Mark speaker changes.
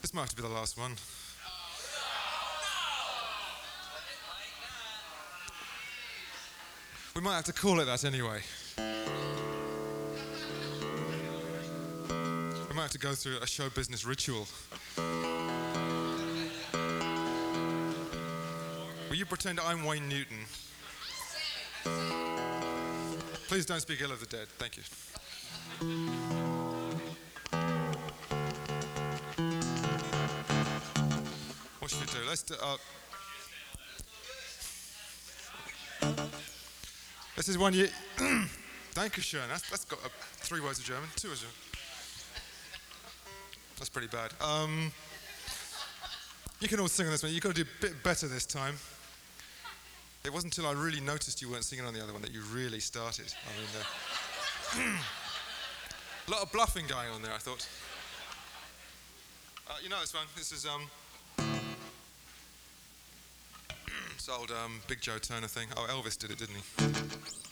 Speaker 1: This might have to be the last one. We might have to call it that anyway. We might have to go through a show business ritual. Will you pretend I'm Wayne Newton? Please don't speak ill of the dead. Thank you. What should we do? Let's do... this is one you... Dankeschön. That's got 3 words of German. 2 words of German. That's pretty bad. You can all sing on this one. You've got to do a bit better this time. It wasn't until I really noticed you weren't singing on the other one that you really started. I mean, a lot of bluffing going on there, I thought. You know this one. This is this old Big Joe Turner thing. Oh, Elvis did it, didn't he?